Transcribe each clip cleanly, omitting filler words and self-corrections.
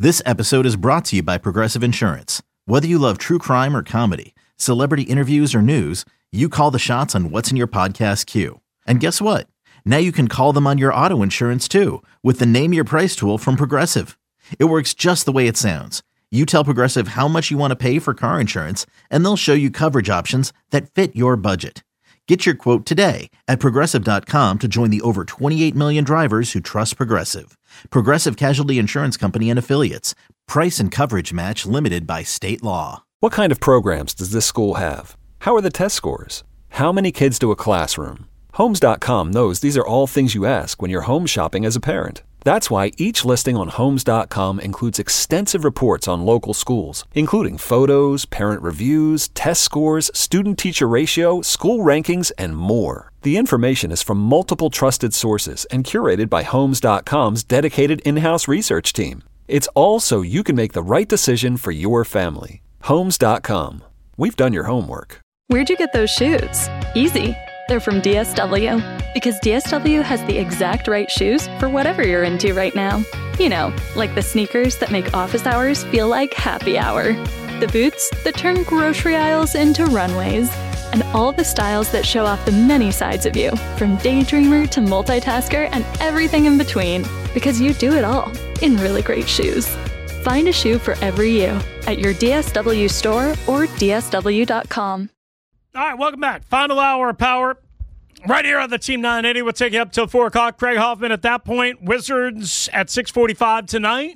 This episode is brought to you by Progressive Insurance. Whether you love true crime or comedy, celebrity interviews or news, you call the shots on what's in your podcast queue. And guess what? Now you can call them on your auto insurance too with the Name Your Price tool from Progressive. It works just the way it sounds. You tell Progressive how much you want to pay for car insurance, and they'll show you coverage options that fit your budget. Get your quote today at Progressive.com to join the over 28 million drivers who trust Progressive. Progressive Casualty Insurance Company and Affiliates. Price and coverage match limited by state law. What kind of programs does this school have? How are the test scores? How many kids to a classroom? Homes.com knows these are all things you ask when you're home shopping as a parent. That's why each listing on Homes.com includes extensive reports on local schools, including photos, parent reviews, test scores, student-teacher ratio, school rankings, and more. The information is from multiple trusted sources and curated by Homes.com's dedicated in-house research team. It's all so you can make the right decision for your family. Homes.com. We've done your homework. Where'd you get those shoes? Easy. They're from DSW. Because DSW has the exact right shoes for whatever you're into right now. You know, like the sneakers that make office hours feel like happy hour. The boots that turn grocery aisles into runways. And all the styles that show off the many sides of you, from daydreamer to multitasker and everything in between. Because you do it all in really great shoes. Find a shoe for every you at your DSW store or DSW.com. All right, welcome back. Final hour of Power. Right here on the Team 980. We'll take you up till 4 o'clock. Craig Hoffman at that point. Wizards at 6:45 tonight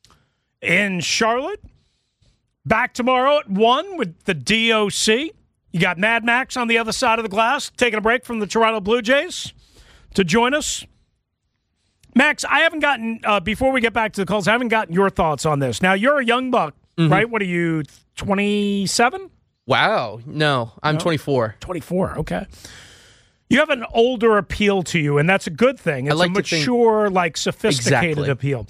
in Charlotte. Back tomorrow at 1 with the DOC. You got Mad Max on the other side of the glass, taking a break from the Toronto Blue Jays to join us. Max, I haven't gotten, before we get back to the calls, I haven't gotten your thoughts on this. Now, you're a young buck, right? What are you, 27? Wow. No, I'm 24. 24, okay. You have an older appeal to you, and that's a good thing. It's a mature, sophisticated appeal.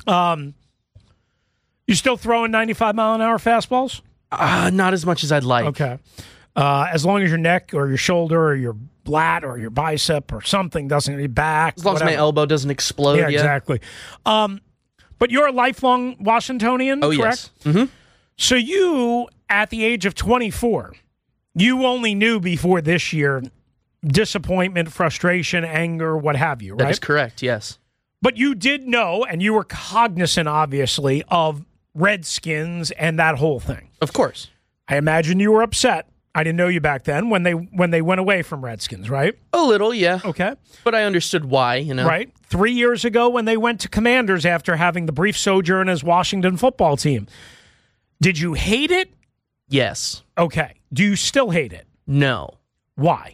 You still throwing 95-mile-an-hour fastballs? Not as much as I'd like. Okay. As long as your neck or your shoulder or your lat or your bicep or something doesn't get back. As long as my elbow doesn't explode. Yeah, exactly. But you're a lifelong Washingtonian, correct? Yes. Mm-hmm. So you, at the age of 24, you only knew before this year disappointment, frustration, anger, what have you, right? That is correct, yes. But you did know, and you were cognizant, obviously, of Redskins and that whole thing. Of course. I imagine you were upset. I didn't know you back then when they went away from Redskins, right? A little, yeah. Okay. But I understood why, Right. 3 years ago when they went to Commanders after having the brief sojourn as Washington football team. Did you hate it? Yes. Okay. Do you still hate it? No. Why?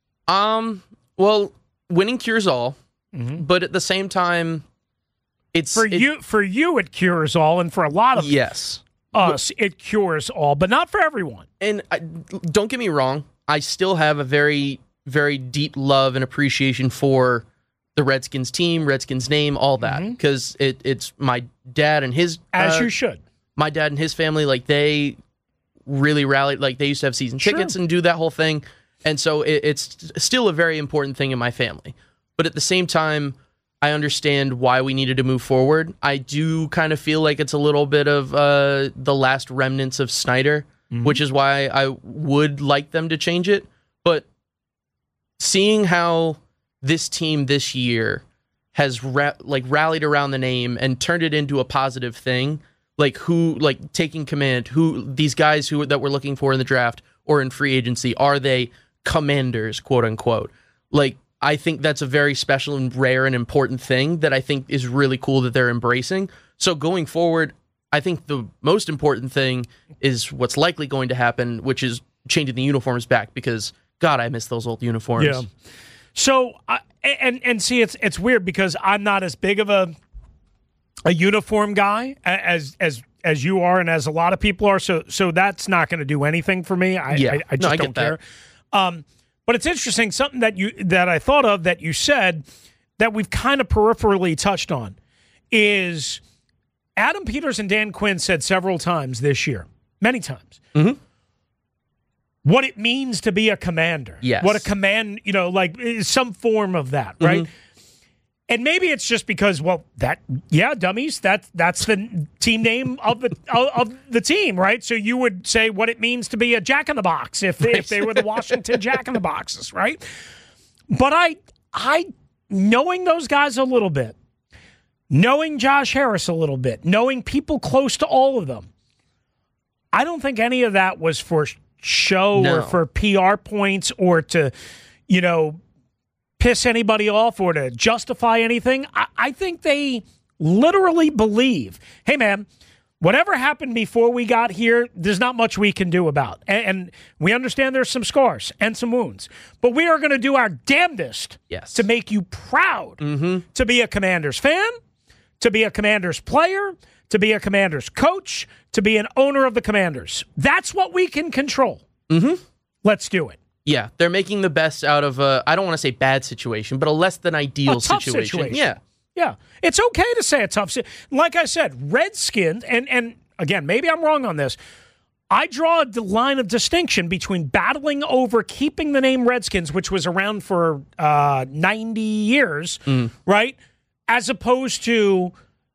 Well, winning cures all, but at the same time, for you it cures all, and for a lot of us it cures all, but not for everyone. And don't get me wrong, I still have a very, very deep love and appreciation for the Redskins team, Redskins name, all that, because it's my dad and his as you should. My dad and his family, they really rallied. They used to have season tickets and do that whole thing. And so it's still a very important thing in my family. But at the same time, I understand why we needed to move forward. I do kind of feel like it's a little bit of the last remnants of Snyder, which is why I would like them to change it. But seeing how this team this year has rallied around the name and turned it into a positive thing, taking command, who these guys that we're looking for in the draft or in free agency, are they commanders, quote unquote? I think that's a very special and rare and important thing that I think is really cool that they're embracing. So going forward, I think the most important thing is what's likely going to happen, which is changing the uniforms back, because God, I miss those old uniforms. Yeah. So and see, it's weird because I'm not as big of a uniform guy as you are, and as a lot of people are. So that's not going to do anything for me. I just don't care. But it's interesting, something that I thought of that you said that we've kind of peripherally touched on is Adam Peters and Dan Quinn said several times this year, many times, what it means to be a commander. Yes. What a command, some form of that, right? And maybe it's just because, dummies, that's the team name of the team, right? So you would say what it means to be a Jack in the Box if they were the Washington Jack in the Boxes, right? But I knowing those guys a little bit, knowing Josh Harris a little bit, knowing people close to all of them, I don't think any of that was for show or for PR points or to, piss anybody off or to justify anything. I think they literally believe, hey, man, whatever happened before we got here, there's not much we can do about. And we understand there's some scars and some wounds. But we are going to do our damnedest to make you proud to be a Commanders fan, to be a Commanders player, to be a Commanders coach, to be an owner of the Commanders. That's what we can control. Let's do it. Yeah, they're making the best out of I don't want to say bad situation, but a less than ideal situation. Yeah. It's okay to say a tough situation. Like I said, Redskins, and again, maybe I'm wrong on this, I draw the line of distinction between battling over keeping the name Redskins, which was around for 90 years, right, as opposed to,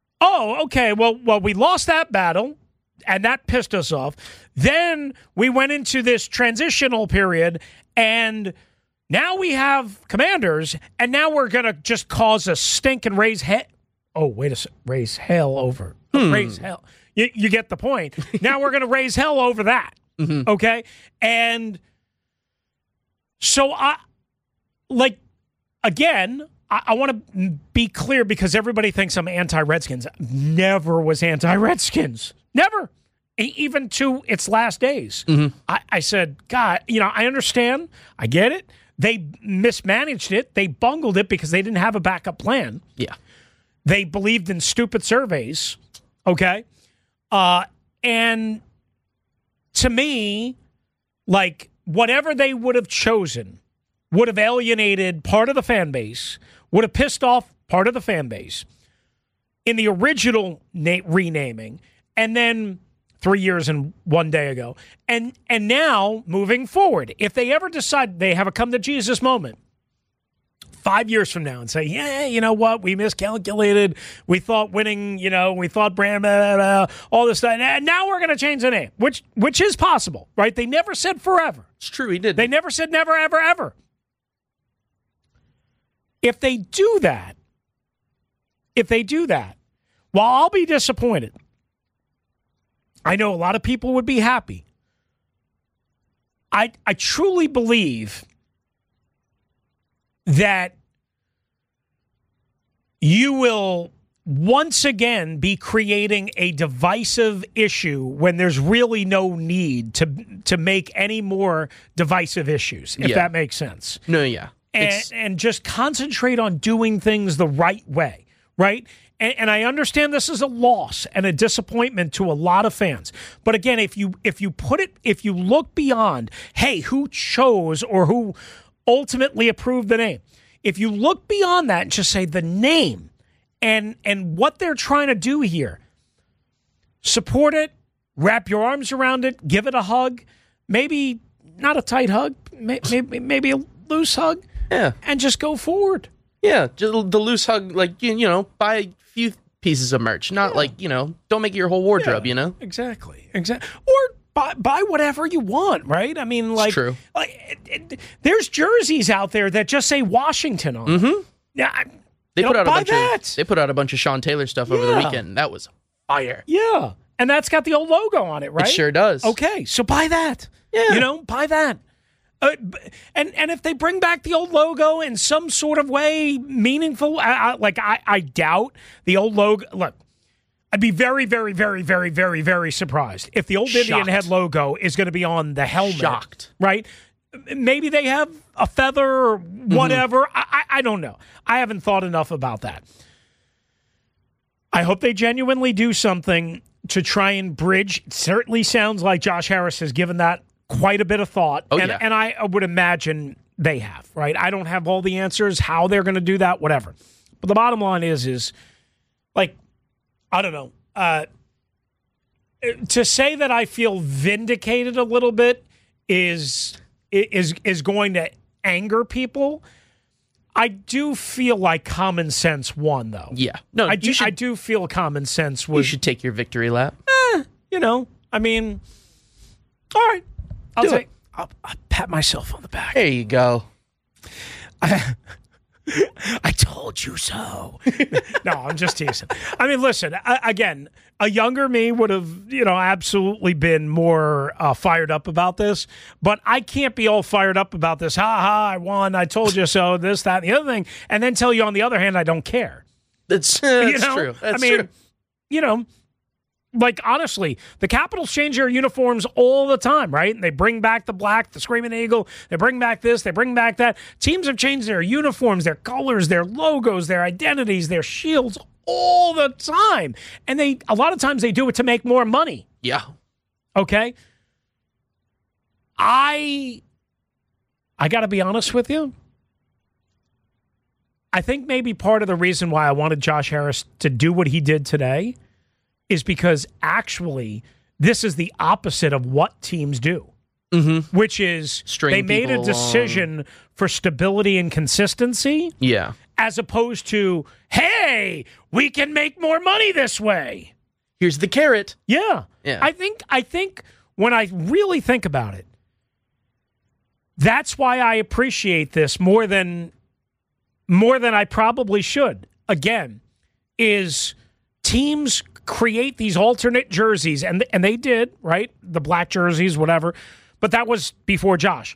we lost that battle, and that pissed us off. Then we went into this transitional period, and now we have Commanders, and now we're going to just cause a stink and raise hell. Oh, wait a second. Raise hell over. Raise hell. You get the point. Now we're going to raise hell over that. Okay? And so I want to be clear because everybody thinks I'm anti-Redskins. Never was anti-Redskins. Never. Even to its last days. I said, God, I understand. I get it. They mismanaged it. They bungled it because they didn't have a backup plan. Yeah. They believed in stupid surveys. Okay? And to me, whatever they would have chosen would have alienated part of the fan base, would have pissed off part of the fan base in the original renaming, and then 3 years and 1 day ago. And now, moving forward, if they ever decide they have a come-to-Jesus moment 5 years from now and say, yeah, you know what, we miscalculated, we thought winning, we thought brand, blah, blah, blah, all this stuff, and now we're going to change the name, which is possible, right? They never said forever. It's true, he did. They never said never, ever, ever. If they do that, while I'll be disappointed, I know a lot of people would be happy. I truly believe that you will once again be creating a divisive issue when there's really no need to make any more divisive issues, if that makes sense. No, yeah. And just concentrate on doing things the right way, right? And I understand this is a loss and a disappointment to a lot of fans. But again, if you look beyond, hey, who chose or who ultimately approved the name, if you look beyond that and just say the name and what they're trying to do here, support it, wrap your arms around it, give it a hug, maybe not a tight hug, maybe a loose hug, and just go forward. Yeah, just the loose hug, buy a few pieces of merch, not don't make it your whole wardrobe, Exactly. Or buy whatever you want, right? I mean, it's true. There's jerseys out there that just say Washington on them. Yeah, they put out a bunch of Sean Taylor stuff over the weekend. That was fire. Yeah, and that's got the old logo on it, right? It sure does. Okay, so buy that. Yeah, buy that. And if they bring back the old logo in some sort of way meaningful, I doubt the old logo. Look, I'd be very, very, very, very, very, very surprised if the old Indian Head logo is going to be on the helmet. Shocked. Right? Maybe they have a feather or whatever. I don't know. I haven't thought enough about that. I hope they genuinely do something to try and bridge. It certainly sounds like Josh Harris has given that quite a bit of thought. And I would imagine they have, right? I don't have all the answers, how they're going to do that, whatever. But the bottom line is I don't know. To say that I feel vindicated a little bit is going to anger people. I do feel like common sense won, though. Yeah. No, I do feel common sense was. You should take your victory lap. I mean, all right. I'll pat myself on the back. There you go. I told you so. No, I'm just teasing. I mean, listen, again, a younger me would have, absolutely been more fired up about this, but I can't be all fired up about this. Ha ha, I won. I told you so, this, that, and the other thing, and then tell you on the other hand, I don't care. That's true. That's true. Like, honestly, the Capitals change their uniforms all the time, right? They bring back the black, the Screaming Eagle. They bring back this. They bring back that. Teams have changed their uniforms, their colors, their logos, their identities, their shields all the time. And a lot of times they do it to make more money. Yeah. Okay? I got to be honest with you. I think maybe part of the reason why I wanted Josh Harris to do what he did today is because actually this is the opposite of what teams do, which is they made a decision for stability and consistency, as opposed to, hey, we can make more money this way. Here's the carrot. Yeah. I think when I really think about it, that's why I appreciate this more than I probably should. Again, is teams create these alternate jerseys, and they did, right? The black jerseys, whatever. But that was before Josh.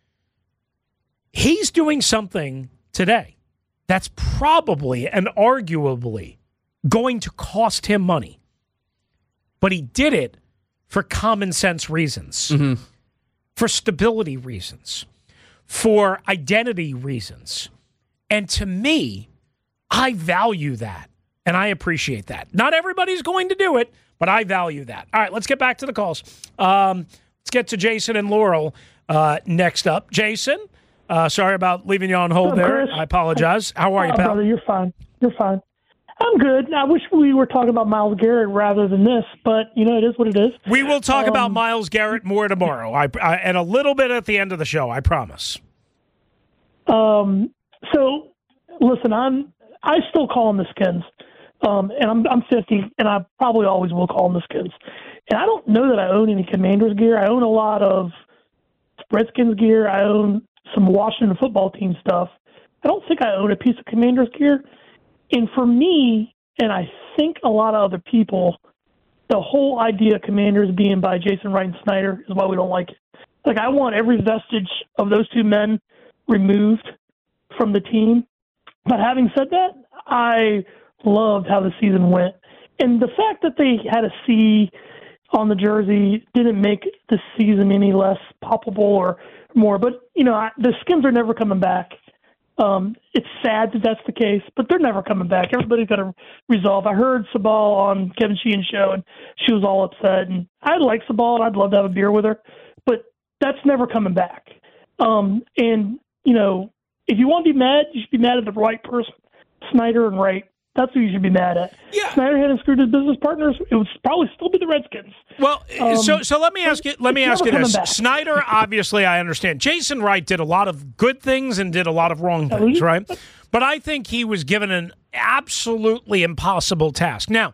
He's doing something today that's probably and arguably going to cost him money. But he did it for common sense reasons, for stability reasons, for identity reasons. And to me, I value that. And I appreciate that. Not everybody's going to do it, but I value that. All right, let's get back to the calls. Let's get to Jason and Laurel next up. Jason, sorry about leaving you on hold there. Chris. I apologize. How are you, pal? Brother, you're fine. I'm good. I wish we were talking about Myles Garrett rather than this, but, it is what it is. We will talk about Myles Garrett more tomorrow, and a little bit at the end of the show, I promise. So, listen, I still call them the Skins. And I'm 50, and I probably always will call them the Skins. And I don't know that I own any Commanders gear. I own a lot of Redskins gear. I own some Washington football team stuff. I don't think I own a piece of Commanders gear. And for me, and I think a lot of other people, the whole idea of Commanders being by Jason Wright and Snyder is why we don't like it. Like, I want every vestige of those two men removed from the team. But having said that, I loved how the season went. And the fact that they had a C on the jersey didn't make the season any less poppable or more. But, the Skins are never coming back. It's sad that that's the case, but they're never coming back. Everybody's got to resolve. I heard Sabal on Kevin Sheehan's show, and she was all upset. And I like Sabal, and I'd love to have a beer with her. But that's never coming back. If you want to be mad, you should be mad at the right person, Snyder and Wright. That's who you should be mad at. Yeah. Snyder hadn't screwed his business partners. It would probably still be the Redskins. Well, so let me ask you. Let me ask you this: Snyder, obviously, I understand. Jason Wright did a lot of good things and did a lot of wrong things, right? But I think he was given an absolutely impossible task. Now,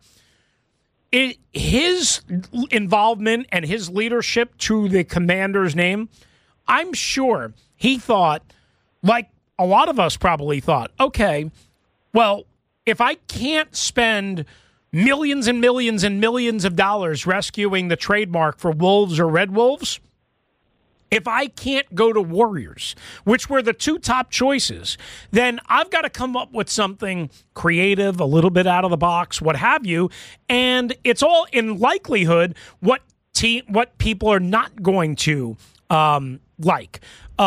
his involvement and his leadership to the Commanders' name, I'm sure he thought, like a lot of us probably thought, okay, well, if I can't spend millions and millions and millions of dollars rescuing the trademark for Wolves or Red Wolves, if I can't go to Warriors, which were the two top choices, then I've got to come up with something creative, a little bit out of the box, what have you. And it's all in likelihood what people are not going to like.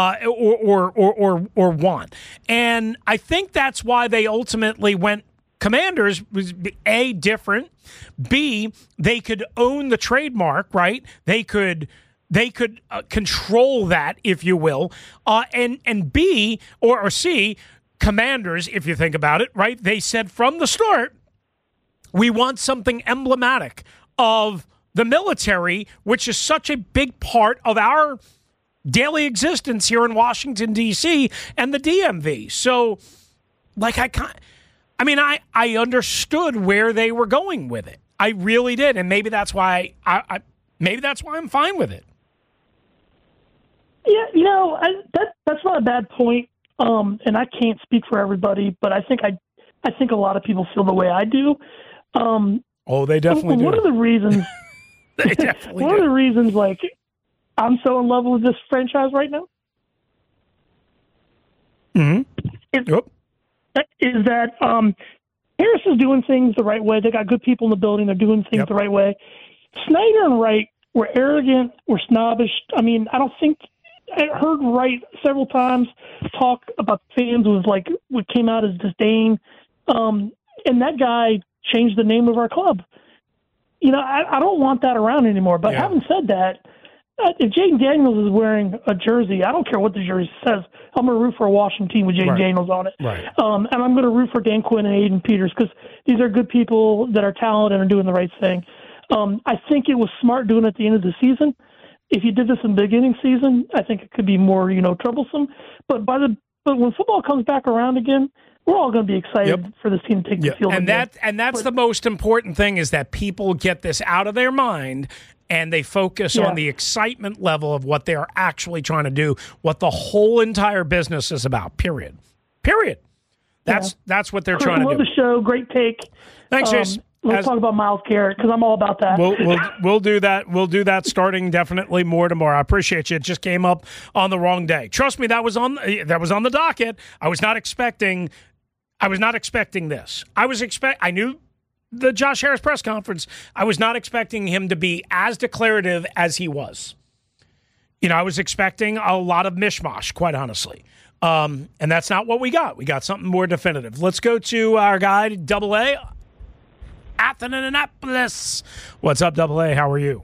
Or want. And I think that's why they ultimately went Commanders, was A, different, B, they could own the trademark, right? They could control that, if you will, and B or C, Commanders, if you think about it, right? They said from the start, we want something emblematic of the military, which is such a big part of our daily existence here in Washington, D.C. and the DMV. So, like, I understood where they were going with it. I really did, and maybe that's why I'm fine with it. Yeah, that's not a bad point. And I can't speak for everybody, but I think a lot of people feel the way I do. They definitely do. One of the reasons, they definitely one of the reasons, like, I'm so in love with this franchise right now. Is that Harris is doing things the right way. They got good people in the building. They're doing things the right way. Snyder and Wright were arrogant, were snobbish. I mean, I don't think I heard Wright several times talk about fans with like what came out as disdain. And that guy changed the name of our club. You know, I don't want that around anymore. But having said that, if Jaden Daniels is wearing a jersey, I don't care what the jersey says. I'm going to root for a Washington team with Jaden Daniels on it. Right. And I'm going to root for Dan Quinn and Aiden Peters because these are good people that are talented and are doing the right thing. I think it was smart doing it at the end of the season. If you did this in the beginning season, I think it could be more, troublesome. But when football comes back around again, we're all going to be excited for this team to take the field. And that's the most important thing is that people get this out of their mind and they focus on the excitement level of what they're actually trying to do, what the whole entire business is about, period. That's what they're trying to do. Love the show. Great take. Thanks, Chase. Let's talk about Myles Garrett because I'm all about that. We'll do that. We'll do that starting definitely more tomorrow. I appreciate you. It just came up on the wrong day. Trust me, that was on the docket. I was not expecting this. I knew the Josh Harris press conference. I was not expecting him to be as declarative as he was. I was expecting a lot of mishmash, quite honestly. And that's not what we got. We got something more definitive. Let's go to our guy, Double A. Athens. What's up, Double A? How are you?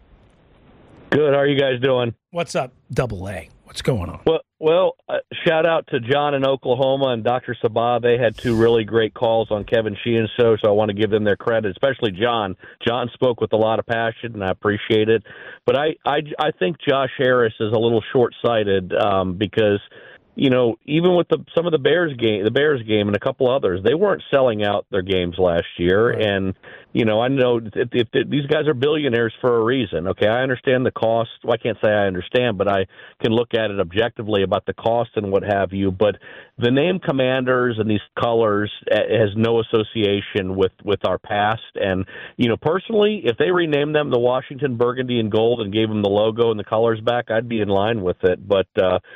Good. How are you guys doing? What's up, Double A? What's going on? Well, shout out to John in Oklahoma and Dr. Sabah. They had two really great calls on Kevin Sheehan's show, so I want to give them their credit, especially John. John spoke with a lot of passion, and I appreciate it. But I think Josh Harris is a little short-sighted because – even with some of the Bears game and a couple others, they weren't selling out their games last year. Right. And, I know if these guys are billionaires for a reason. Okay, I understand the cost. Well, I can't say I understand, but I can look at it objectively about the cost and what have you. But the name Commanders and these colors has no association with our past. And, personally, if they renamed them the Washington Burgundy and Gold and gave them the logo and the colors back, I'd be in line with it. But,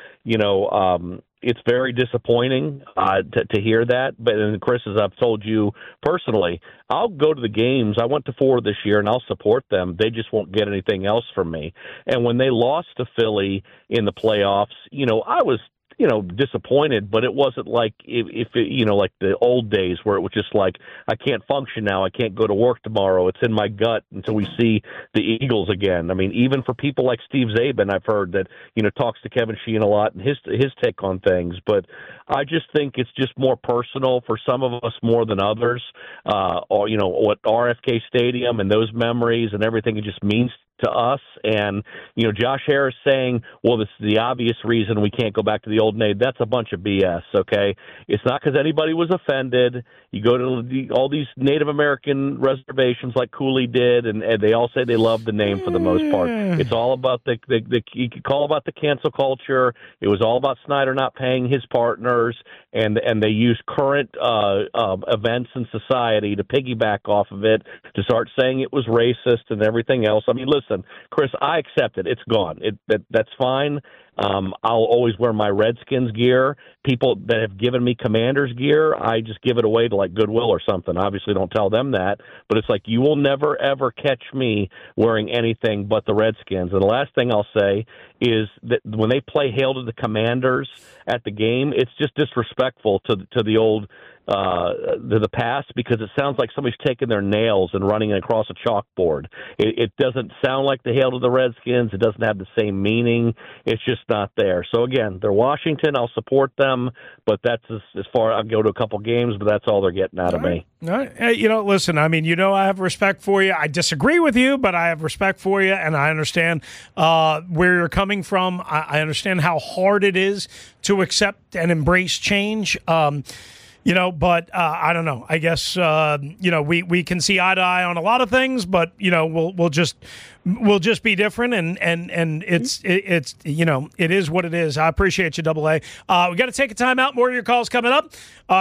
it's very disappointing to hear that. But and Chris, as I've told you personally, I'll go to the games. I went to 4 this year, and I'll support them. They just won't get anything else from me. And when they lost to Philly in the playoffs, I was disappointed, but it wasn't like if it, like the old days where it was just like, I can't function now. I can't go to work tomorrow. It's in my gut until we see the Eagles again. I mean, even for people like Steve Zabin, I've heard that, talks to Kevin Sheehan a lot and his take on things. But I just think it's just more personal for some of us more than others. Or, what RFK Stadium and those memories and everything it just means to us. And, Josh Harris saying, well, this is the obvious reason we can't go back to the old name. That's a bunch of BS, okay? It's not because anybody was offended. You go to all these Native American reservations like Cooley did, and they all say they love the name for the most part. It's all about you could call about the cancel culture. It was all about Snyder not paying his partners, and they used current events in society to piggyback off of it, to start saying it was racist and everything else. I mean, listen, Chris, I accept it. It's gone. That's fine. I'll always wear my Redskins gear. People that have given me Commanders gear, I just give it away to like Goodwill or something. Obviously, don't tell them that. But it's like you will never, ever catch me wearing anything but the Redskins. And the last thing I'll say is that when they play Hail to the Commanders at the game, it's just disrespectful to the old to the past, because it sounds like somebody's taking their nails and running across a chalkboard. It doesn't sound like the Hail to the Redskins. It doesn't have the same meaning. It's just just not there. So, again, they're Washington. I'll support them, but that's as far. I'll go to a couple games, but that's all they're getting out of me. All right. Hey, listen, I have respect for you. I disagree with you, but I have respect for you, and I understand where you're coming from. I understand how hard it is to accept and embrace change. But I don't know. I guess we can see eye to eye on a lot of things, but we'll just be different, and it is what it is. I appreciate you, Double A. We got to take a time out. More of your calls coming up.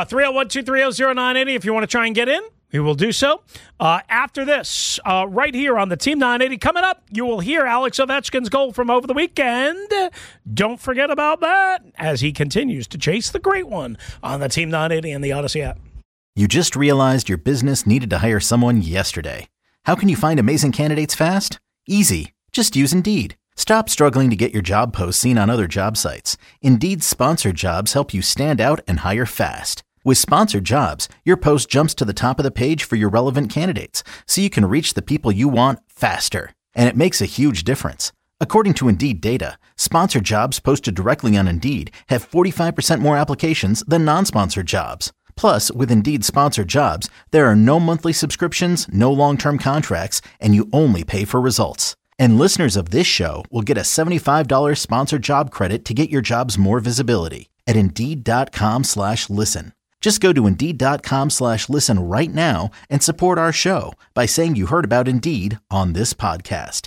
301-230-0980 if you want to try and get in. We will do so after this, right here on the Team 980. Coming up, you will hear Alex Ovechkin's goal from over the weekend. Don't forget about that as he continues to chase the great one on the Team 980 and the Odyssey app. You just realized your business needed to hire someone yesterday. How can you find amazing candidates fast? Easy. Just use Indeed. Stop struggling to get your job posts seen on other job sites. Indeed's sponsored jobs help you stand out and hire fast. With sponsored jobs, your post jumps to the top of the page for your relevant candidates, so you can reach the people you want faster. And it makes a huge difference. According to Indeed data, sponsored jobs posted directly on Indeed have 45% more applications than non-sponsored jobs. Plus, with Indeed sponsored jobs, there are no monthly subscriptions, no long-term contracts, and you only pay for results. And listeners of this show will get a $75 sponsored job credit to get your jobs more visibility at Indeed.com/listen. Just go to Indeed.com/listen right now and support our show by saying you heard about Indeed on this podcast.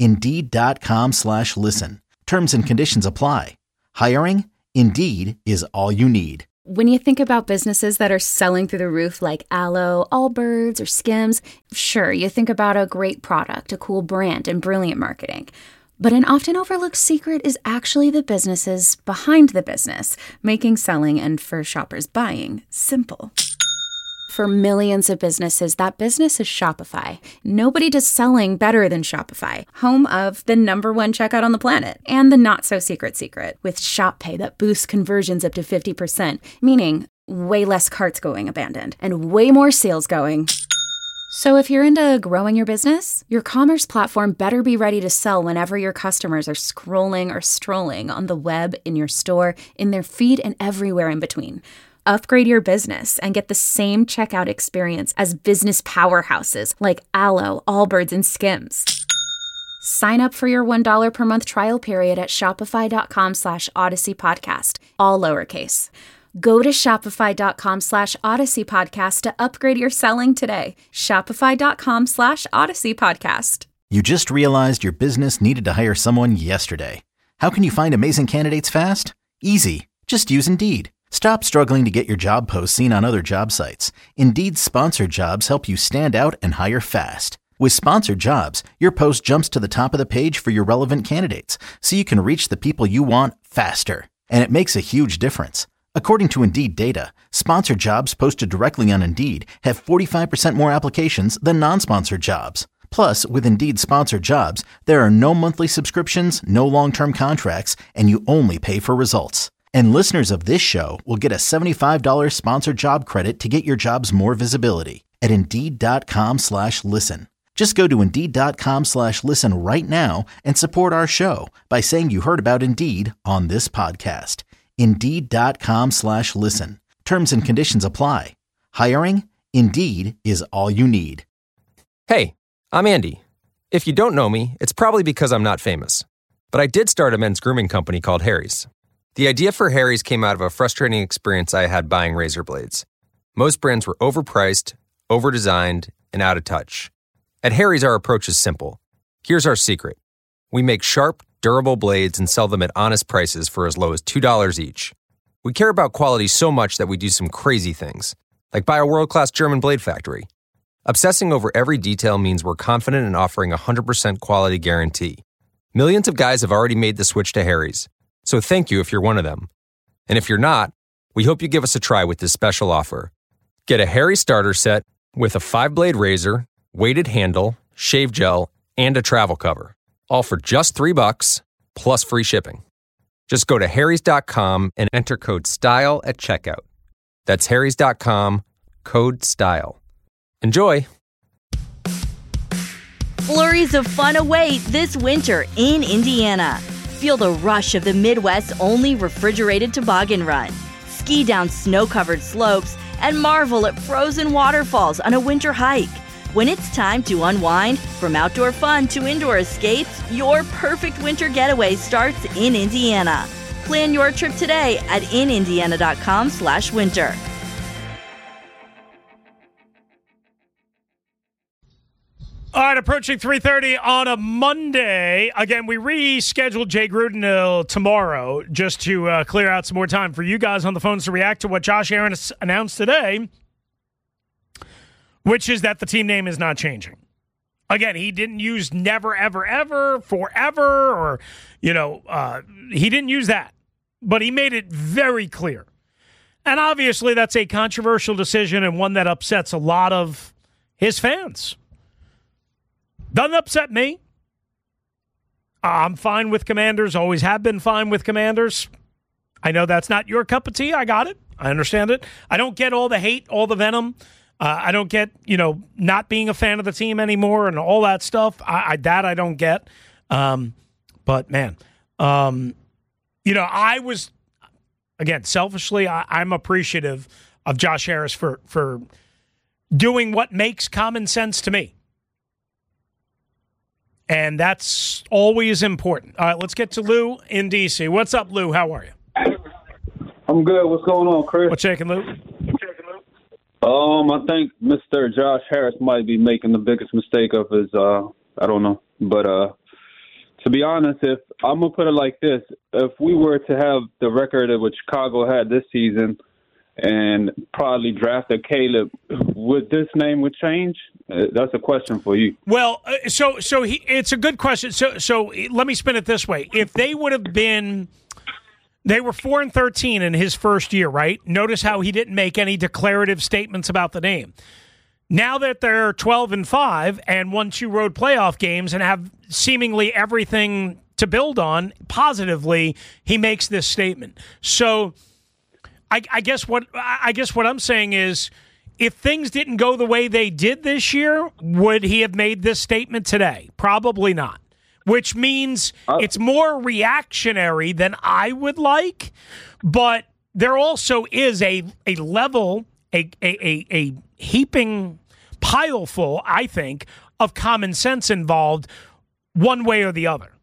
Indeed.com/listen. Terms and conditions apply. Hiring? Indeed is all you need. When you think about businesses that are selling through the roof like Aloe, Allbirds, or Skims, sure, you think about a great product, a cool brand, and brilliant marketing. But an often overlooked secret is actually the businesses behind the business, making selling and, for shoppers, buying simple. For millions of businesses, that business is Shopify. Nobody does selling better than Shopify, home of the #1 checkout on the planet and the not-so-secret secret with Shop Pay that boosts conversions up to 50%, meaning way less carts going abandoned and way more sales going. So if you're into growing your business, your commerce platform better be ready to sell whenever your customers are scrolling or strolling on the web, in your store, in their feed, and everywhere in between. Upgrade your business and get the same checkout experience as business powerhouses like Aloe, Allbirds, and Skims. Sign up for your $1 per month trial period at shopify.com/Odyssey Podcast, all lowercase. Go to shopify.com/Odyssey Podcast to upgrade your selling today. Shopify.com/Odyssey Podcast. You just realized your business needed to hire someone yesterday. How can you find amazing candidates fast? Easy. Just use Indeed. Stop struggling to get your job posts seen on other job sites. Indeed's sponsored jobs help you stand out and hire fast. With sponsored jobs, your post jumps to the top of the page for your relevant candidates, so you can reach the people you want faster. And it makes a huge difference. According to Indeed data, sponsored jobs posted directly on Indeed have 45% more applications than non-sponsored jobs. Plus, with Indeed sponsored jobs, there are no monthly subscriptions, no long-term contracts, and you only pay for results. And listeners of this show will get a $75 sponsored job credit to get your jobs more visibility at Indeed.com/listen. Just go to Indeed.com/listen right now and support our show by saying you heard about Indeed on this podcast. Indeed.com/listen. Terms and conditions apply. Hiring? Indeed is all you need. Hey, I'm Andy. If you don't know me, it's probably because I'm not famous. But I did start a men's grooming company called Harry's. The idea for Harry's came out of a frustrating experience I had buying razor blades. Most brands were overpriced, overdesigned, and out of touch. At Harry's, our approach is simple. Here's our secret. We make sharp, durable blades and sell them at honest prices for as low as $2 each. We care about quality so much that we do some crazy things, like buy a world-class German blade factory. Obsessing over every detail means we're confident in offering a 100% quality guarantee. Millions of guys have already made the switch to Harry's, so thank you if you're one of them. And if you're not, we hope you give us a try with this special offer. Get a Harry's starter set with a 5-blade razor, weighted handle, shave gel, and a travel cover. All for just $3 plus free shipping. Just go to harrys.com and enter code STYLE at checkout. That's harrys.com, code STYLE. Enjoy! Flurries of fun await this winter in Indiana. Feel the rush of the Midwest's only refrigerated toboggan run. Ski down snow-covered slopes and marvel at frozen waterfalls on a winter hike. When it's time to unwind, from outdoor fun to indoor escapes, your perfect winter getaway starts in Indiana. Plan your trip today at inindiana.com/winter. All right, approaching 3:30 on a Monday. Again, we rescheduled Jay Gruden tomorrow just to clear out some more time for you guys on the phones to react to what Josh Aaron announced today, which is that the team name is not changing. Again, he didn't use never, ever, ever, forever, or, he didn't use that. But he made it very clear. And obviously that's a controversial decision and one that upsets a lot of his fans. Doesn't upset me. I'm fine with Commanders, always have been fine with Commanders. I know that's not your cup of tea. I got it. I understand it. I don't get all the hate, all the venom. I don't get, not being a fan of the team anymore and all that stuff. I don't get. But, man, I was, again, selfishly, I'm appreciative of Josh Harris for doing what makes common sense to me. And that's always important. All right, let's get to Lou in D.C. What's up, Lou? How are you? I'm good. What's going on, Chris? What's shaking, Lou? I think Mr. Josh Harris might be making the biggest mistake of his, I don't know. But to be honest, if I'm going to put it like this, if we were to have the record of what Chicago had this season and probably drafted Caleb, would this name would change? That's a question for you. Well, it's a good question. So let me spin it this way. If they would have been... They were 4-13 in his first year, right? Notice how he didn't make any declarative statements about the name. Now that they're 12-5 and won 2 road playoff games and have seemingly everything to build on positively, he makes this statement. So I guess what I'm saying is, if things didn't go the way they did this year, would he have made this statement today? Probably not. Which means it's more reactionary than I would like, but there also is a level, a heaping pile full, I think, of common sense involved one way or the other.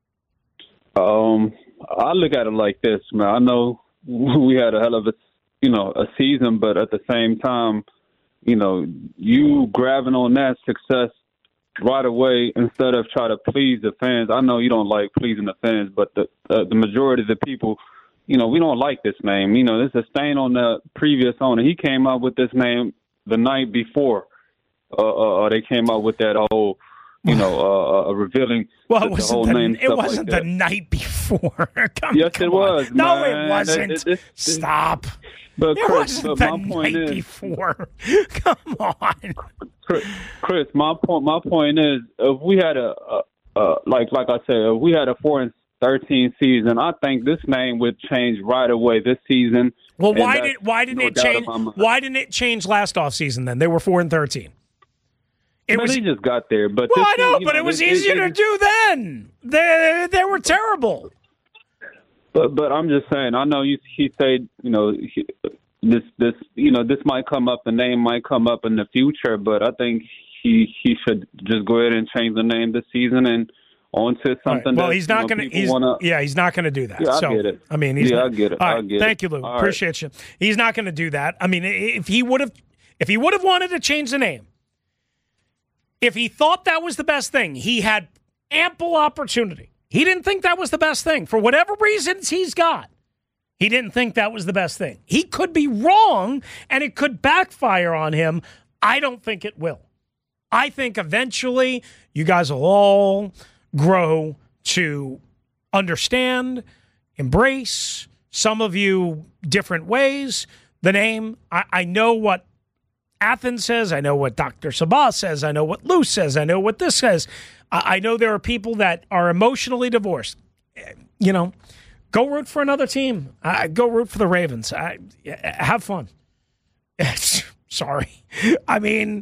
I look at it like this, man. I know we had a hell of a season, but at the same time, you grabbing on that success right away instead of try to please the fans. I know you don't like pleasing the fans, but the majority of the people, we don't like this name. This is a stain on the previous owner. He came up with this name the night before. They came up with that whole, revealing well, the whole name. It wasn't the night before. Yes, it was. No, it wasn't. Stop. But it Chris, wasn't my the point night is, before. Come on. Chris, my point is, if we had like I said, if we had a 4-13 season, I think this name would change right away this season. Well, why didn't it change? Why didn't it change last offseason then? They were 4-13. They just got there, but I know, but it was easier to do then. They were terrible. But I'm just saying. I know he said this might come up. The name might come up in the future, but I think he should just go ahead and change the name this season and onto something. Right. Well, that, he's not going to. He's not going to do that. Yeah, I get it. I mean, I get it. All I get Thank it. you, Lou. All Appreciate you. He's not going to do that. I mean, if he would have wanted to change the name, if he thought that was the best thing, he had ample opportunity. He didn't think that was the best thing. For whatever reasons he's got, he didn't think that was the best thing. He could be wrong, and it could backfire on him. I don't think it will. I think eventually you guys will all grow to understand, embrace, some of you different ways, the name. I know what Athens says. I know what Dr. Sabah says. I know what Lou says. I know what this says. I know there are people that are emotionally divorced. Go root for another team. Go root for the Ravens. Have fun. Sorry. I mean,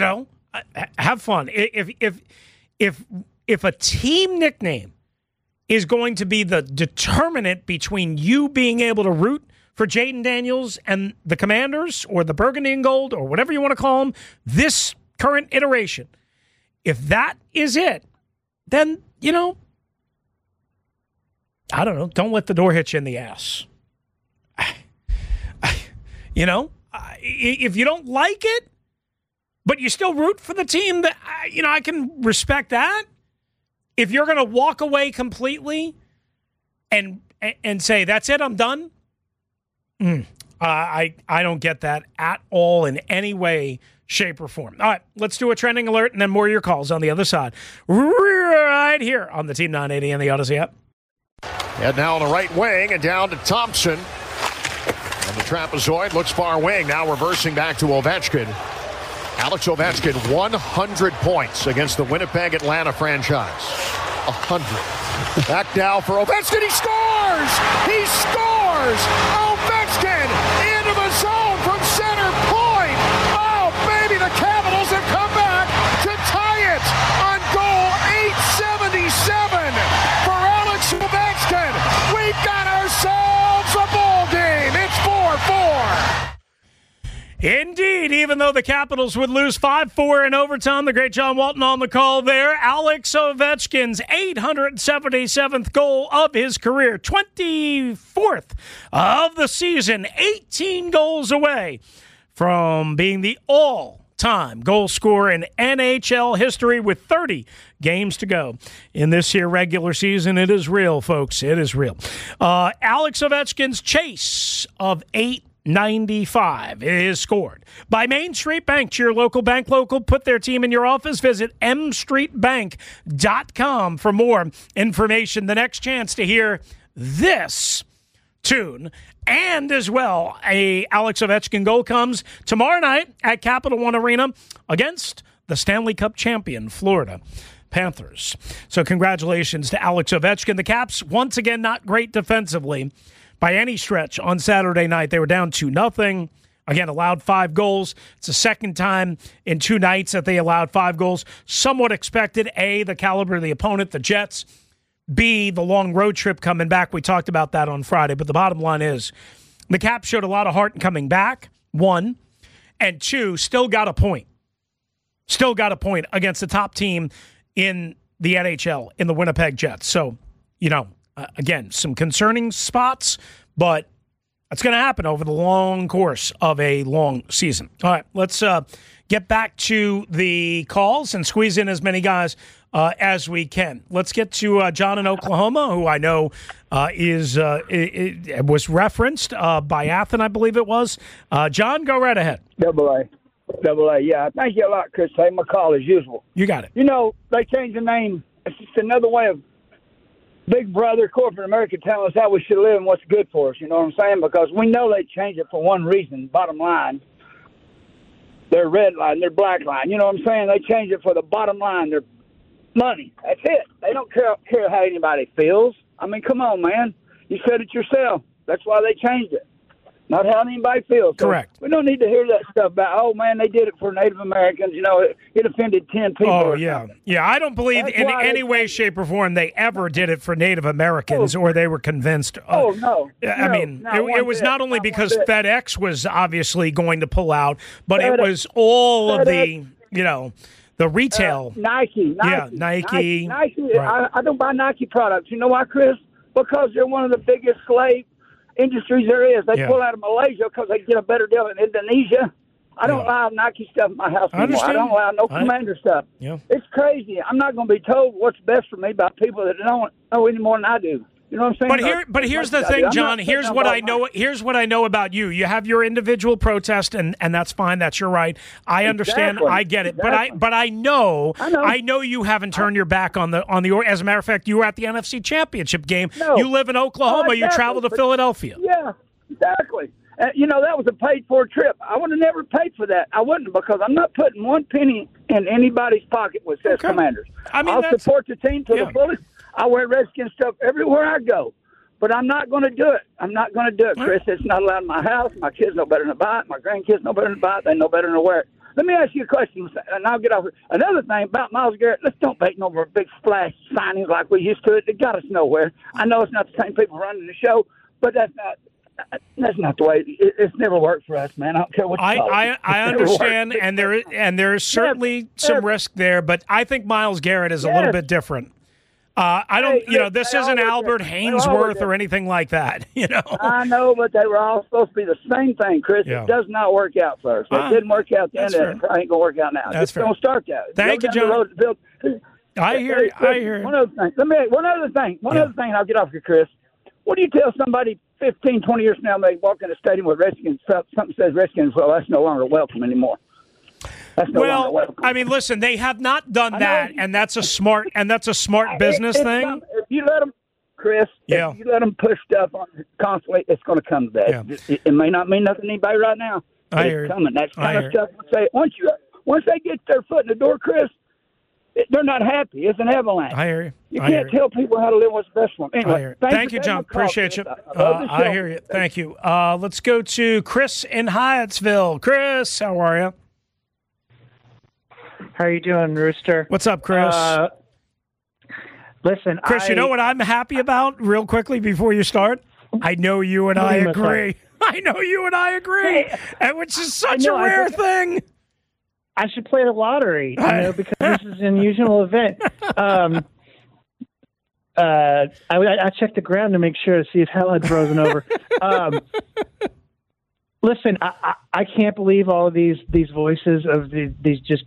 have fun. If a team nickname is going to be the determinant between you being able to root for Jaden Daniels and the Commanders or the Burgundy and Gold or whatever you want to call them, this current iteration. If that is it, then, I don't know, don't let the door hit you in the ass. If you don't like it, but you still root for the team, that I can respect that. If you're going to walk away completely and say, that's it, I'm done, I don't get that at all in any way, shape, or form. All right, let's do a trending alert and then more of your calls on the other side. Right here on the Team 980 and the Odyssey app. And now on the right wing and down to Thompson. And the trapezoid looks far wing. Now reversing back to Ovechkin. Alex Ovechkin, 100 points against the Winnipeg Atlanta franchise. 100. Back now for Ovechkin. He scores! He scores! Ovechkin into the zone from center point. Oh, baby, the Capitals have come back to tie it on goal 877 for Alex Ovechkin. We've got ourselves a ball game. It's 4-4. Indeed, even though the Capitals would lose 5-4 in overtime, the great John Walton on the call there. Alex Ovechkin's 877th goal of his career, 24th of the season, 18 goals away from being the all-time goal scorer in NHL history with 30 games to go in this here regular season. It is real, folks. It is real. Alex Ovechkin's chase of 895 is scored by Main Street Bank. To your local bank local. Put their team in your office. Visit mstreetbank.com for more information. The next chance to hear this tune and as well a Alex Ovechkin goal comes tomorrow night at Capital One Arena against the Stanley Cup champion Florida Panthers. So congratulations to Alex Ovechkin. The Caps, once again, not great defensively by any stretch on Saturday night. They were down 2-0. Again, allowed 5 goals. It's the second time in 2 nights that they allowed 5 goals. Somewhat expected. A, the caliber of the opponent, the Jets. B, the long road trip coming back. We talked about that on Friday. But the bottom line is the Caps showed a lot of heart in coming back, 1. And 2, still got a point. Still got a point against the top team in the NHL, in the Winnipeg Jets. So, again, some concerning spots, but it's going to happen over the long course of a long season. All right, let's get back to the calls and squeeze in as many guys as we can. Let's get to John in Oklahoma, who I know was referenced by Athen, I believe it was. John, go right ahead. Double A. Yeah, thank you a lot, Chris. Take my call as usual. You got it. They changed the name. It's just another way of Big Brother, corporate America telling us how we should live and what's good for us, you know what I'm saying? Because we know they changed it for one reason, bottom line. Their red line, their black line, you know what I'm saying? They changed it for the bottom line, their money. That's it. They don't care how anybody feels. I mean, come on, man. You said it yourself. That's why they changed it. Not how anybody feels. So correct. We don't need to hear that stuff about, oh, man, they did it for Native Americans. It offended 10 people. Oh, yeah. Yeah, I don't believe in any way, shape, or form they ever did it for Native Americans or they were convinced. No. I mean, it was not only because FedEx was obviously going to pull out, but it was all of the, the retail. Nike. Yeah, Nike. Right. I don't buy Nike products. You know why, Chris? Because they're one of the biggest slave industries there is. They pull out of Malaysia because they get a better deal in Indonesia. I don't allow Nike stuff in my house anymore. I don't allow no Commander stuff. Yeah. It's crazy. I'm not going to be told what's best for me by people that don't know any more than I do. You know what I'm saying? But here's the thing, John. Here's what I know. Here's what I know about you. You have your individual protest, and that's fine. That's your right. I understand. Exactly. I get it. But I know you haven't turned your back on the. As a matter of fact, you were at the NFC Championship game. No. You live in Oklahoma. You travel to Philadelphia. Yeah, exactly. That was a paid-for trip. I would have never paid for that. I wouldn't, because I'm not putting one penny in anybody's pocket with says Commanders. I'll support the team to the fullest. I wear Redskins stuff everywhere I go, but I'm not going to do it. I'm not going to do it, Chris. It's not allowed in my house. My kids know better than to buy it. My grandkids know better than to buy it. They know better than to wear it. Let me ask you a question, and I'll get off. Another thing about Myles Garrett, let's don't make no more big splash signings like we used to. It got us nowhere. I know it's not the same people running the show, but that's not the way. It's never worked for us, man. I don't care what you call it. I understand, and there is certainly some risk there, but I think Myles Garrett is a little bit different. I don't, this isn't Albert Hainsworth or anything like that, I know, but they were all supposed to be the same thing, Chris. Yeah. It does not work out first. It didn't work out then. It ain't going to work out now. That's fair. Don't start that. Thank you, John. I hear you. One other thing. One other thing, and I'll get off here, Chris. What do you tell somebody 15, 20 years from now they walk in a stadium with Redskins, something says Redskins, well, that's no longer welcome anymore. I mean, listen, they have not done that, and that's a smart business thing. If you let them, Chris, if you let them push stuff on constantly, it's going to come to that. Yeah. It may not mean nothing to anybody right now, but it's coming. That's kind of stuff. Once they get their foot in the door, Chris, they're not happy. It's an avalanche. I hear you. You can't tell people how to live what's best for them. Anyway, thank you, John. Appreciate you. I hear you. Thank you. Let's go to Chris in Hyattsville. Chris, how are you? How are you doing, Rooster? What's up, Chris? Listen, Chris, you know what I'm happy about real quickly before you start? I know you and I agree. I know you and I agree, which is such a rare thing. I should play the lottery, because this is an unusual event. I checked the ground to make sure to see if hell had frozen over. Listen, I can't believe all of these voices of these just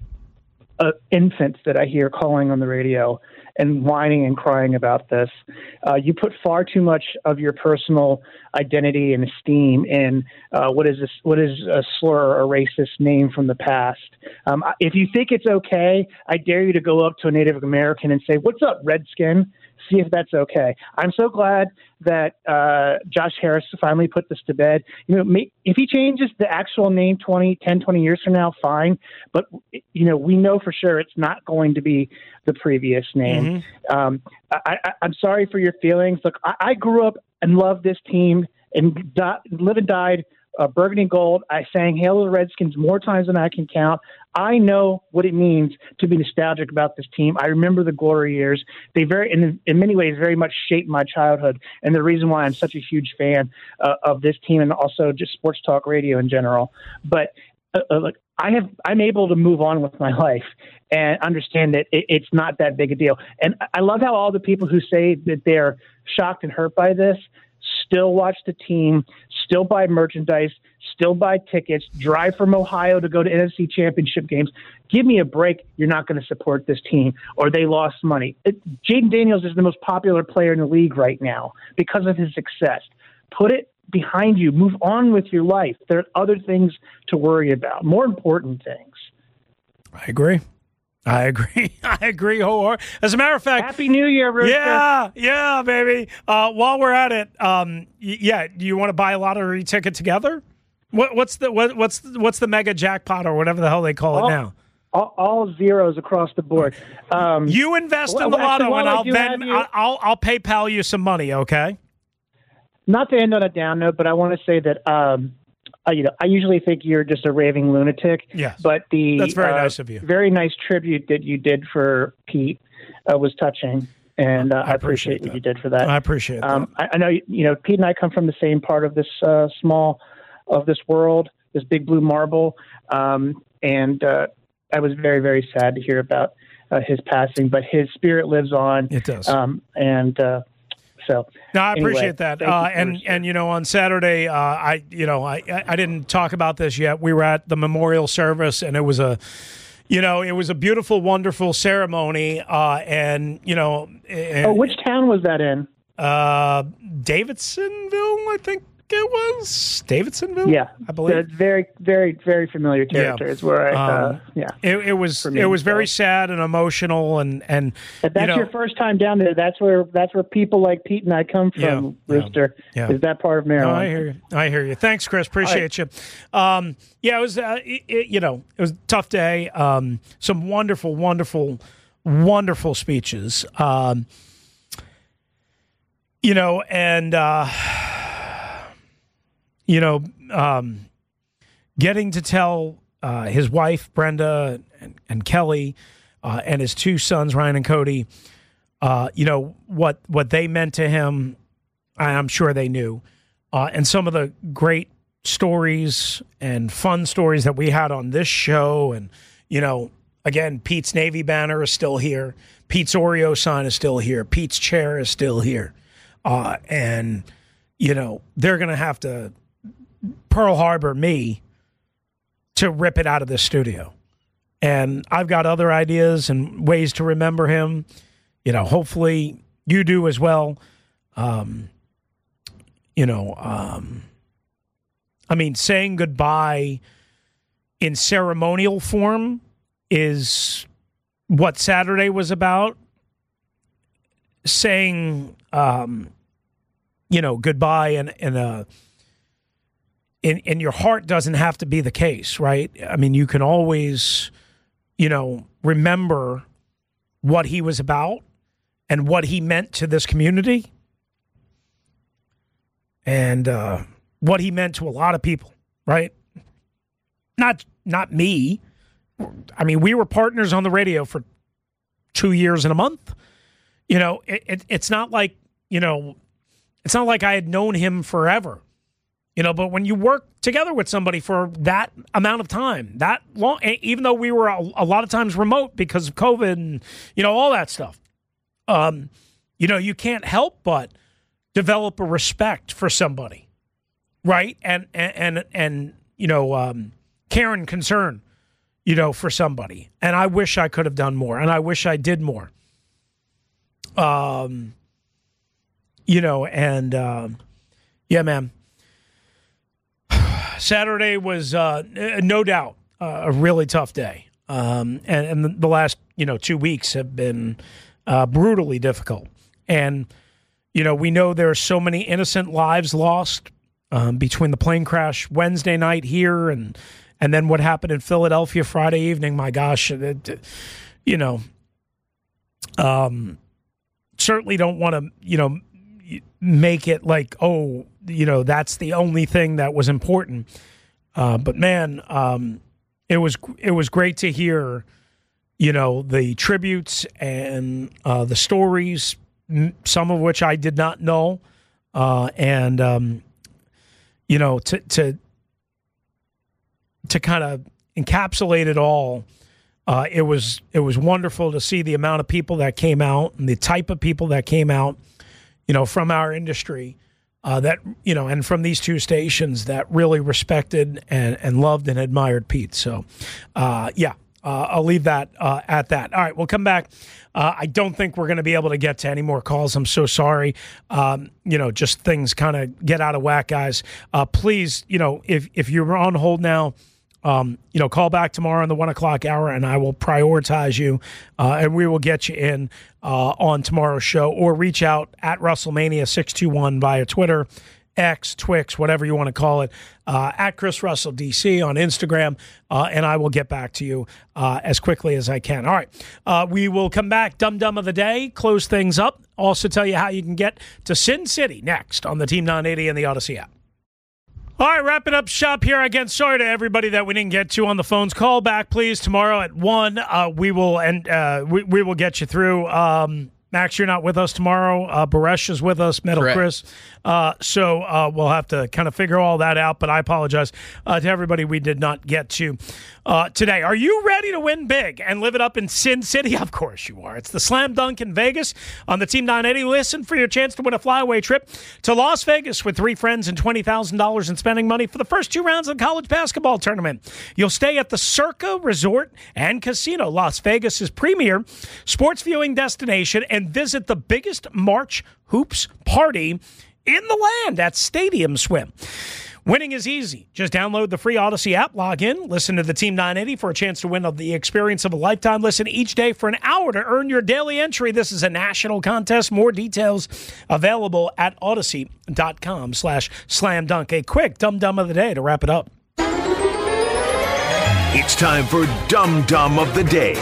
infants that I hear calling on the radio and whining and crying about this. You put far too much of your personal identity and esteem in what is a slur or a racist name from the past. If you think it's okay, I dare you to go up to a Native American and say, "What's up, Redskin?" See if that's okay. I'm so glad that Josh Harris finally put this to bed. If he changes the actual name 20 years from now, fine. But, we know for sure it's not going to be the previous name. Mm-hmm. I'm sorry for your feelings. Look, I grew up and loved this team and live and died burgundy and gold. I sang Hail to the Redskins more times than I can count. I know what it means to be nostalgic about this team. I remember the glory years. They in many ways, very much shaped my childhood, and the reason why I'm such a huge fan of this team and also just sports talk radio in general. But look, I'm able to move on with my life and understand that it's not that big a deal. And I love how all the people who say that they're shocked and hurt by this still watch the team, still buy merchandise, still buy tickets, drive from Ohio to go to NFC Championship games. Give me a break. You're not going to support this team, or they lost money. Jaden Daniels is the most popular player in the league right now because of his success. Put it behind you. Move on with your life. There are other things to worry about, more important things. I agree. I agree, wholeheartedly. As a matter of fact, Happy New Year, Rooster. Yeah, baby. While we're at it, do you want to buy a lottery ticket together? What's the mega jackpot or whatever the hell they call it now? All zeros across the board. You invest in the lotto, and I'll PayPal you some money. Okay. Not to end on a down note, but I want to say that I usually think you're just a raving lunatic. Yes. But that's very nice of you. Very nice tribute that you did for Pete was touching, and I appreciate what you did for that. I appreciate that. I know Pete and I come from the same part of this this world, this big blue marble, and I was very, very sad to hear about his passing. But his spirit lives on. It does. So no, I appreciate that. And on Saturday, I didn't talk about this yet. We were at the memorial service, and it was a beautiful, wonderful ceremony. Which town was that in? Davidsonville, I think it was. Davidsonville? Yeah, I believe. It's very, very, very familiar territory. It's where It was very sad and emotional, and if that's your first time down there, that's where people like Pete and I come from, Rooster. Yeah. Is that part of Maryland? No, I hear you. Thanks, Chris. Appreciate you. It was it was a tough day. Some wonderful, wonderful, wonderful speeches. Getting to tell his wife, Brenda, and Kelly, and his two sons, Ryan and Cody, what they meant to him, I'm sure they knew. And some of the great stories and fun stories that we had on this show. And, again, Pete's Navy banner is still here. Pete's Oreo sign is still here. Pete's chair is still here. And, they're going to have to Pearl Harbor me to rip it out of this studio. And I've got other ideas and ways to remember him. Hopefully you do as well. Saying goodbye in ceremonial form is what Saturday was about. Saying, goodbye in your heart doesn't have to be the case, right? I mean, you can always, remember what he was about and what he meant to this community and what he meant to a lot of people, right? Not me. I mean, we were partners on the radio for 2 years and a month. It's not like, it's not like I had known him forever. But when you work together with somebody for that amount of time, that long, even though we were a lot of times remote because of COVID and, all that stuff, you can't help but develop a respect for somebody, right? And care and concern, for somebody. And I wish I could have done more, and I wish I did more. Yeah, man. Saturday was no doubt a really tough day, and the last 2 weeks have been brutally difficult. And we know there are so many innocent lives lost between the plane crash Wednesday night here and then what happened in Philadelphia Friday evening. My gosh, certainly don't want to make it like, that's the only thing that was important. But man, it was great to hear, the tributes and the stories, some of which I did not know, and to kind of encapsulate it all. It was wonderful to see the amount of people that came out and the type of people that came out, from our industry, and from these two stations that really respected and loved and admired Pete. So, I'll leave that at that. All right, we'll come back. I don't think we're going to be able to get to any more calls. I'm so sorry. Just things kind of get out of whack, guys. Please, if you're on hold now, call back tomorrow in the 1 o'clock hour, and I will prioritize you, and we will get you in on tomorrow's show, or reach out at WrestleMania621 via Twitter, X, Twix, whatever you want to call it, at Chris Russell DC on Instagram, and I will get back to you as quickly as I can. All right, we will come back, Dum Dum of the Day, close things up, also tell you how you can get to Sin City next on the Team 980 and the Odyssey app. All right, wrapping up shop here. Again, sorry to everybody that we didn't get to on the phones. Call back, please, tomorrow at 1. We will get you through. Max, you're not with us tomorrow. Baresh is with us, Metal Correct. Chris. So we'll have to kind of figure all that out, but I apologize to everybody we did not get to today. Are you ready to win big and live it up in Sin City? Of course you are. It's the Slam Dunk in Vegas on the Team 980. Listen for your chance to win a flyaway trip to Las Vegas with 3 friends and $20,000 in spending money for the first 2 rounds of the college basketball tournament. You'll stay at the Circa Resort and Casino, Las Vegas' premier sports viewing destination, and visit the biggest March hoops party in the land at Stadium Swim. Winning is easy. Just download the free Odyssey app, log in, listen to the Team 980 for a chance to win the experience of a lifetime. Listen each day for an hour to earn your daily entry. This is a national contest. More details available at Odyssey.com/slamdunk. A quick Dum Dum of the Day to wrap it up. It's time for Dum Dum of the Day.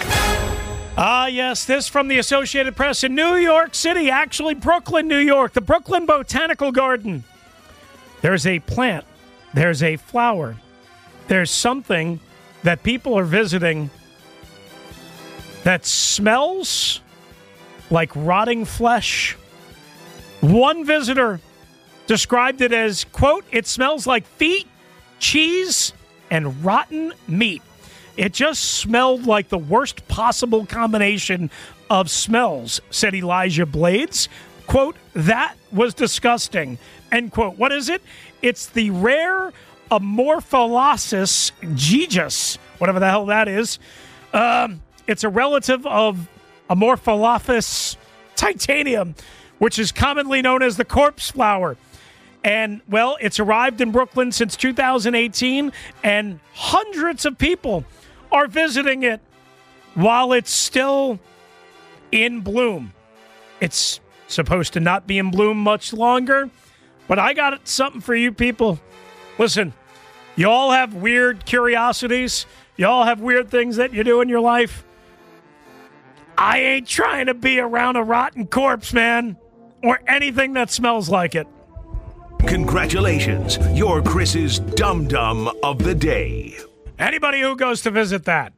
Yes, this from the Associated Press in New York City, actually Brooklyn, New York, the Brooklyn Botanical Garden. There's a plant, there's a flower, there's something that people are visiting that smells like rotting flesh. One visitor described it as, quote, "It smells like feet, cheese, and rotten meat." It just smelled like the worst possible combination of smells, said Elijah Blades. Quote, "That was disgusting," end quote. What is it? It's the rare Amorphosis gigas, whatever the hell that is. It's a relative of Amorphosis titanium, which is commonly known as the corpse flower. And, well, it's arrived in Brooklyn since 2018, and hundreds of people are visiting it while it's still in bloom. It's supposed to not be in bloom much longer, but I got something for you people. Listen, you all have weird curiosities. You all have weird things that you do in your life. I ain't trying to be around a rotten corpse, man, or anything that smells like it. Congratulations, you're Chris's Dum Dum of the Day. Anybody who goes to visit that.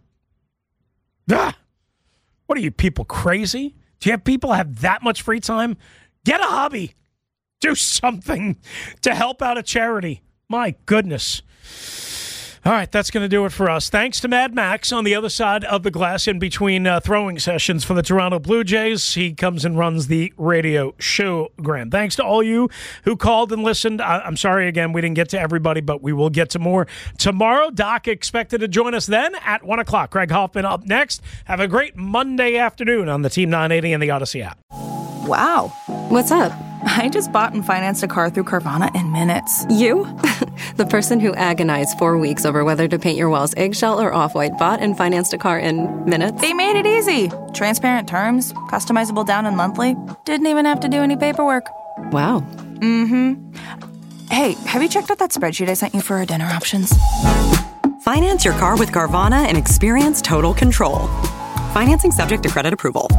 What are you people, crazy? Do you have people have that much free time? Get a hobby. Do something to help out a charity. My goodness. All right, that's going to do it for us. Thanks to Mad Max on the other side of the glass in between throwing sessions for the Toronto Blue Jays. He comes and runs the radio showgram. Thanks to all you who called and listened. I'm sorry again, we didn't get to everybody, but we will get to more tomorrow. Doc expected to join us then at 1 o'clock. Craig Hoffman up next. Have a great Monday afternoon on the Team 980 and the Odyssey app. Wow. What's up? I just bought and financed a car through Carvana in minutes. You? The person who agonized 4 weeks over whether to paint your walls eggshell or off-white bought and financed a car in minutes? They made it easy. Transparent terms, customizable down and monthly. Didn't even have to do any paperwork. Wow. Mm-hmm. Hey, have you checked out that spreadsheet I sent you for our dinner options? Finance your car with Carvana and experience total control. Financing subject to credit approval.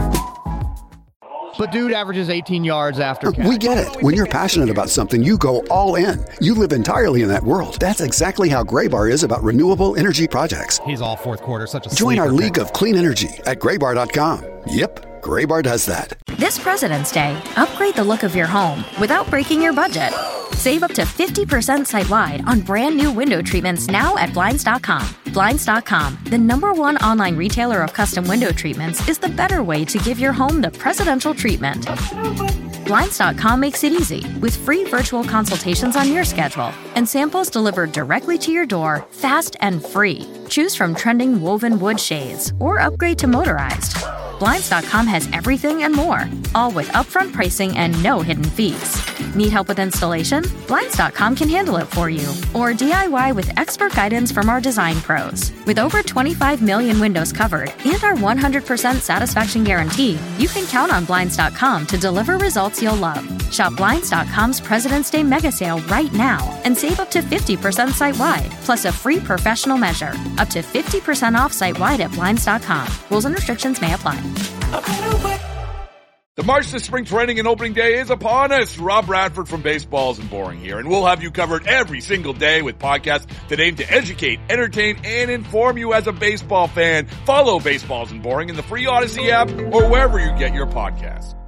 But dude averages 18 yards after catch. We get it. When you're passionate about something, you go all in. You live entirely in that world. That's exactly how Graybar is about renewable energy projects. He's all fourth quarter, such a Join our league of clean energy at Graybar.com. Yep, Graybar does that. This President's Day, upgrade the look of your home without breaking your budget. Save up to 50% site-wide on brand new window treatments now at Blinds.com. Blinds.com, the #1 online retailer of custom window treatments, is the better way to give your home the presidential treatment. Blinds.com makes it easy with free virtual consultations on your schedule and samples delivered directly to your door, fast and free. Choose from trending woven wood shades or upgrade to motorized. Blinds.com has everything and more, all with upfront pricing and no hidden fees. Need help with installation? Blinds.com can handle it for you. Or DIY with expert guidance from our design pros. With over 25 million windows covered and our 100% satisfaction guarantee, you can count on Blinds.com to deliver results you'll love. Shop Blinds.com's President's Day mega sale right now and save up to 50% site-wide, plus a free professional measure. Up to 50% off site-wide at Blinds.com. Rules and restrictions may apply. The march to spring training and opening day is upon us. Rob Bradford from Baseballs and Boring here, and we'll have you covered every single day with podcasts that aim to educate, entertain, and inform you as a baseball fan. Follow Baseballs and Boring in the free Odyssey app or wherever you get your podcasts.